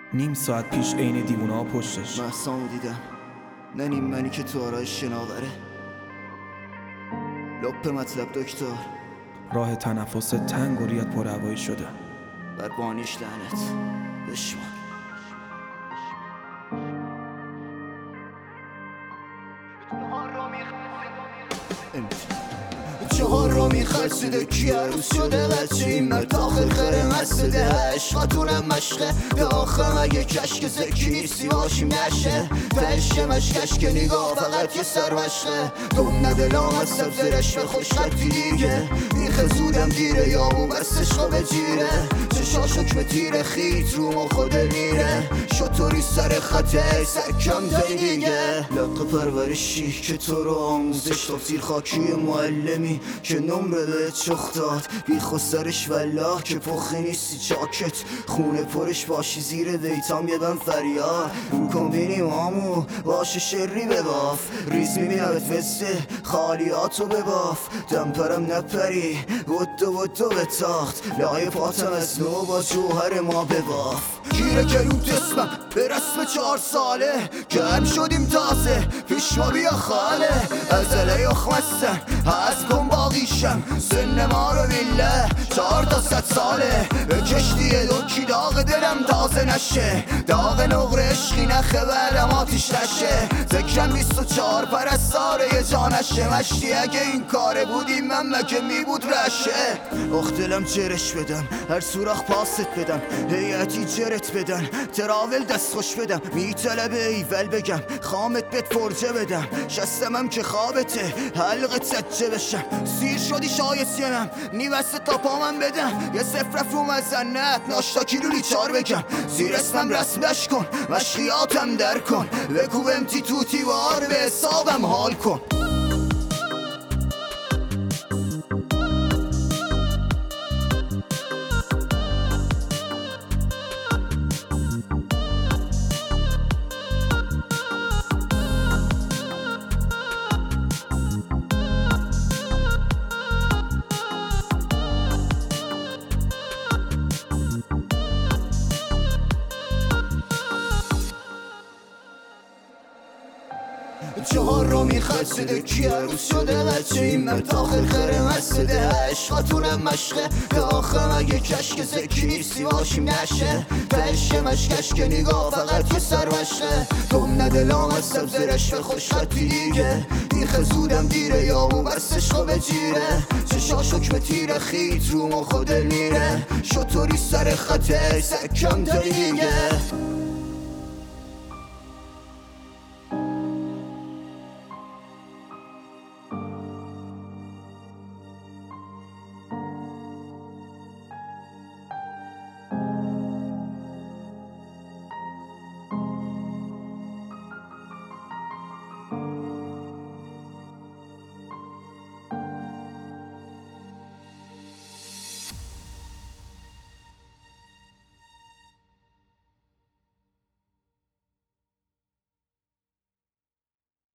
نیم ساعت پیش عین دیوونه ها پشتش. محسامو دیدم، نه نیم منی که تو آرای شناوره. لپ مطلب دکتر، راه تنفس تنگ و ریت پر هوایی شده. بر بانیش لعنت بشمار. چهار رو میخلصیده کی عروس شده بچه این مرد داخل خره مسده عشقاتونم مشقه به آخر مگه کشک زکی نیستی باشیم نشه تشه مشکش که نگاه فقط یه سر مشقه دم ندلام از سبزرش به خوش خطی دیگه میخه زودم دیره یامو بس عشقا به جیره چشا شکم تیره خیت رو ما خود میره شطوری سر خطه سر کم داری دیگه لقه پرورشی که تو رو آموزش تا تیر خاکی معلمی که نمره به چخ داد بی خسرش والله که پخی نیستی جاکت خونه پرش باشی زیر دیتام یه بم فریاد رو کن بینیم آمو باشه شری بباف ریز میبینمت وسته خالیاتو بباف دمپرم نپری ودو به تاخت لای پاتم از نو با جوهر ما بباف گیره گلوت اسمم به رسم 4 ساله گرم شدیم تازه پیش ما بیا خاله ازله یخمستم از کن باقیشم سن ما رو بیله 4 تا 100 ساله کشتی دوکی داغ دلم تازه نشه داغ نقر عشقی نخه برم آتیش نشه ذکرم 24 پرستاره یه جانشه مشتی اگه این کاره بودیم من مگه می بود رشه اختلم جرش بدم هر سوراخ پاست بدم هیئتی جرت بدن تراول دست خوش بدم میطلبه ایول بگم خامت بهت فرجه بدم شستمم که خوابته حلقت سجه بشم سیر شدی شایستیم نیوست تا پامم بدم یه صفر رو مزنت ناشتا کیلولی 4 بگم زیر اسمم رسمش کن مشقیاتم در کن بکوبم تی توتی وار به حسابم حال کن چهار رو میخلصیده کی عروس شده بچه این مرد داخل خره مسده عشقاتونم مشقه به آخر مگه کشک زکی نیستی باشیم نشه تشه مشکش که نگاه فقط یه سر مشقه دم ندلام از سبزرش به خوش خطی دیگه میخه زودم دیره یامو بس عشقا به جیره چشا شکم تیره خیت رو ما خود میره شطوری سر خطه سکم داری دیگه